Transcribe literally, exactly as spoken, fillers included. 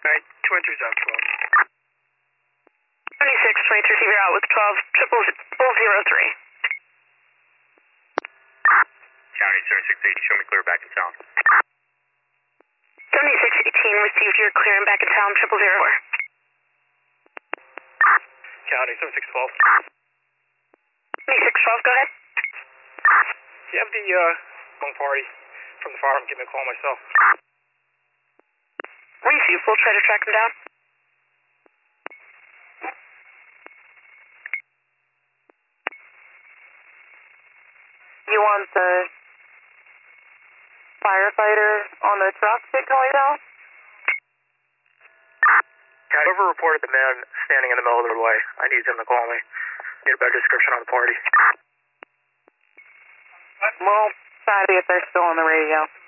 Alright, twenty-three is out, twelve. twenty-six, twenty-three, receiver out with twelve, triple zero three. County seventy-six eighty, show me clear back in town. seventy-six eighteen, received your clear and back in town, triple zero four. County seventy-six twelve. seventy-six twelve, go ahead. Do you have the, uh, one party from the farm? Give me a call myself. Receive, we'll try to track them down. You want the firefighter on the truck to call you out? Whoever reported the man standing in the middle of the roadway, I need him to call me. Need a better description on the party. We'll try to see if they're still on the radio.